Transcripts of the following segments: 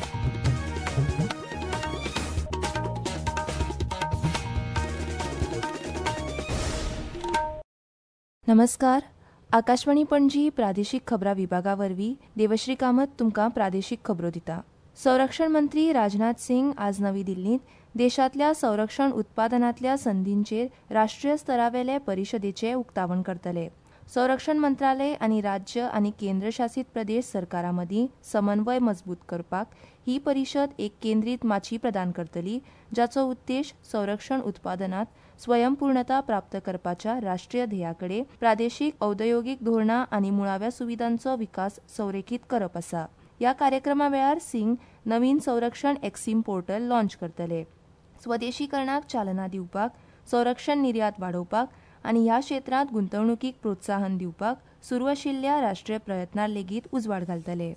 नमस्कार. आकाशवाणी पणजी प्रादेशीक खबरां विभागा वरवीं देवश्री कामत तुमकां प्रादेशीक खबरो दिता. संरक्षण मंत्री राजनाथ सिंग आज नवी दिल्लींत देशांतल्या संरक्षण उत्पादनांतल्या संदींचेर राष्ट्रीय स्तरावेले परिशदेचें उक्तावण करतले. संरक्षण मंत्रालय आनी राज्य आनी केंद्रशासीत प्रदेश सरकारां मदीं समन्वय मजबूत करपाक ही परिशद एक केंद्रीत माची प्रदान करतली, जाचो उद्देश संरक्षण उत्पादनांत स्वयंपूर्णता प्राप्त करपाच्या राष्ट्रीय ध्येयाकडे प्रादेशीक औद्योगिक धोरणां आनी मुळाव्या सुविधांचो विकास संरेखीत करप आसा. ह्या कार्यक्रमा वेळार सिंग नवीन संरक्षण एक्सिम पोर्टल लॉन्च करतले. स्वदेशीकरणाक चालना दिवपाक, संरक्षण निर्यात वाडोवपाक आनी ह्या क्षेत्रांत गुंतवणुकीक प्रोत्साहन दिवपाक सुरू आशिल्ल्या राष्ट्रीय प्रयत्नांक लेगीत उजवाड घालतले.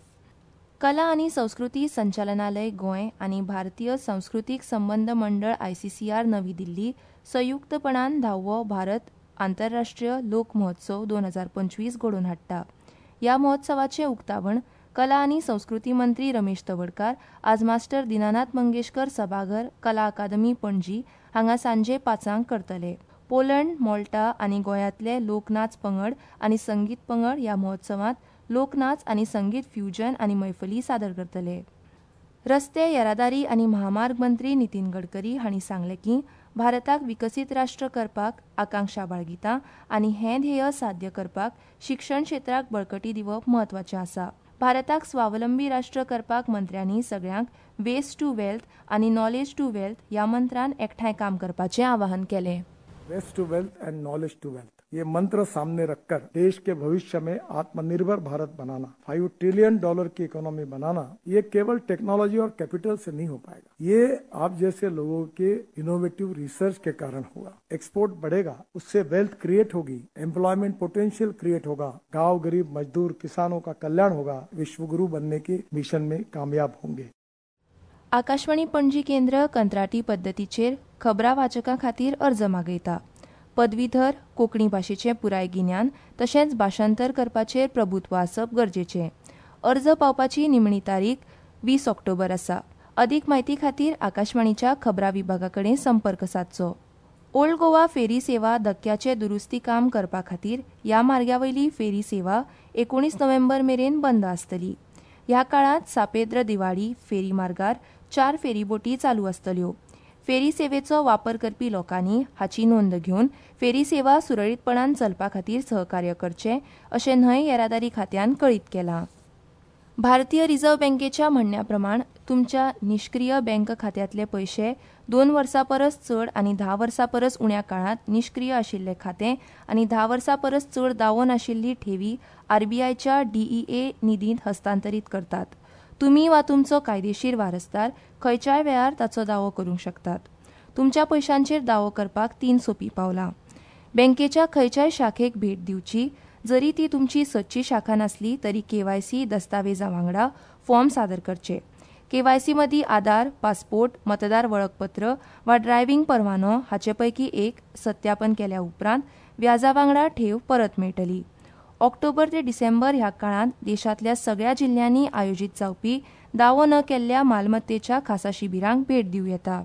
कला आनी संस्कृती संचालनालय गोंय आनी भारतीय सांस्कृतीक संबंद मंडळ ICCR नवी दिल्ली संयुक्तपणान 10वो भारत आंतरराष्ट्रीय लोक महोत्सव 2025 घडोवन हाडटा. ह्या महोत्सवाचें उक्तावण कला आनी संस्कृती मंत्री रमेश तवडकार आज मास्टर दिनानाथ मंगेशकर सभाघर कला अकादमी पणजी हांगा सांजे 5 करतले. पोलंड, माल्टा आनी गोंयांतले लोकनाच पंगड आनी संगीत पंगड ह्या महोत्सवांत लोकनाच आनी संगीत फ्युजन आनी मैफली सादर करतले. रस्ते येरादारी आनी महामार्ग मंत्री नितीन गडकरी हांणी सांगलें की भारताक विकसीत राष्ट्र करपाक आकांक्षा बाळगिता आनी हें ध्येय साध्य करपाक शिक्षण क्षेत्राक बळकटी दिवप म्हत्वाचें आसा. भारताक स्वावलंबी राष्ट्र करपाक मंत्र्यांनी सगळ्यांक वेस्ट टू वेल्थ आनी नॉलेज टू वेल्थ ह्या मंत्रान एकठांय काम करपाचें आवाहन केलें. Waste to wealth and knowledge to wealth, ये मंत्र सामने रखकर देश के भविष्य में आत्मनिर्भर भारत बनाना, $5 ट्रिलियन की इकोनॉमी बनाना, ये केवल टेक्नोलॉजी और कैपिटल से नहीं हो पाएगा. ये आप जैसे लोगों के इनोवेटिव रिसर्च के कारण होगा. एक्सपोर्ट बढ़ेगा, उससे वेल्थ क्रिएट होगी, एम्प्लॉयमेंट पोटेंशियल क्रिएट होगा, गांव गरीब मजदूर किसानों का कल्याण होगा, विश्वगुरु बनने के मिशन में कामयाब होंगे. आकाशवाणी पणजी केंद्र कंत्राटी पद्दतीचेर खबरां वाचकां खातीर अर्ज मागयता. पदवीधर, कोंकणी भाशेचें पुराय गिन्यान तशेंच भाशांतर करपाचेर प्रभुत्व आसप गरजेचें. अर्ज पावपाची निमणी तारीख 20 ऑक्टोबर आसा. अदीक म्हायती खातीर आकाशवाणीच्या खबरां विभागा कडेन संपर्क सादचो. ओल्ड गोवा फेरी सेवा धक्क्याचें दुरुस्ती काम करपा खातीर ह्या मार्गावयली फेरी सेवा 19 नोव्हेंबर मेरेन बंद आसतली. ह्या काळांत सापेद्र दिवाळी फेरी मार्गार 4 फेरीबोटी चालू आसतल्यो. फेरी सेवेचो वापर करपी लोकांनी हाची नोंद घेवन फेरी सेवा सुरळीतपणान चलपा खातीर सहकार्य करचें अशें न्हंय येरादारी खात्यान कळीत केलां. भारतीय रिझर्व्ह बँकेच्या म्हणण्या प्रमाण तुमच्या निश्क्रीय बँक खात्यांतले पयशे 2 वर्सां परस चड आनी 10 वर्सां परस उण्या काळांत निश्क्रीय आशिल्लें खातें आनी 10 वर्सां परस चड दावो नाशिल्ली ठेवी RBIच्या DEA निधींत हस्तांतरीत करतात. तुमी वा तुमचो कायदेशीर वारसदार खंयच्याय वेळार ताचो दावो करूंक शकतात. तुमच्या पयशांचेर दावो करपाक 3 सोपी पावलां. बँकेच्या खंयच्याय शाखेक भेट दिवची, जरी ती तुमची सदची शाखा नासली तरी KYC दस्तावेजां वांगडा फॉर्म सादर करचे. KYC मदीं आधार, पासपोर्ट, मतदार वळखपत्र वा ड्रायव्हिंग परवानो हाचे पैकी एक सत्यापन केल्या उपरांत व्याजा वांगडा ठेव परत मेळटली. ऑक्टोबर ते डिसेंबर ह्या काळांत देशांतल्या सगळ्या जिल्ह्यांनी आयोजीत जावपी दावो न केल्ल्या मालमत्तेच्या खासा शिबिरांक भेट दिवं येता.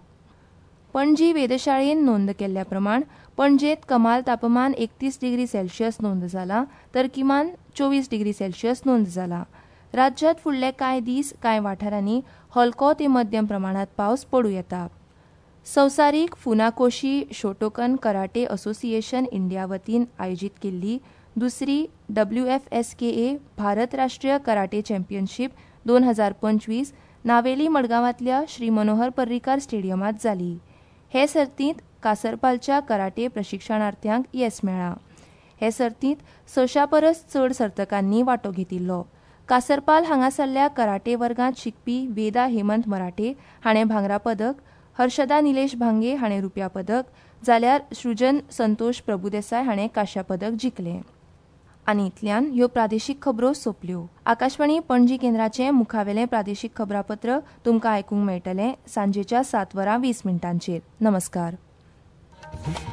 पणजी वेधशाळेन नोंद केल्ल्या प्रमाण पणजेंत कमाल तापमान 31 डिग्री सेल्सियस नोंद जालां तर किमान 24 डिग्री सेल्सियस नोंद जालां. राज्यांत फुडले कांय दीस कांय वाठारांनी हलको ते मध्यम प्रमाणांत पावस पडूं येता. संवसारीक Funakoshi Shotokan karate association India वतीन आयोजीत केल्ली दुसरी WFSKA भारत राष्ट्रीय कराटे चॅम्पियनशीप 2025 नावेली मडगांवांतल्या श्री मनोहर पर्रीकार स्टेडियमांत जाली. हे सर्तींत कासरपालच्या कराटे प्रशिक्षणार्थ्यांक येस मेळ्ळा. हे सर्तींत 600 परस चड सर्तकांनी वांटो घेतिल्लो. कासरपाल हांगासरल्या कराटे वर्गांत शिकपी वेदा हेमंत मराठे हाणें भांगरा पदक, हर्षदा निलेश भांगे हाणें रुप्या पदक जाल्यार सृजन संतोष प्रभुदेसाय हाणें कांस्य पदक जिखलें. आनी इतल्यान ह्यो प्रादेशीक खबरो सोंपल्यो. आकाशवाणी पणजी केंद्राचें मुखावेलें प्रादेशीक खबरापत्र तुमकां आयकूंक मेळटलें सांजेच्या 7:20 नमस्कार.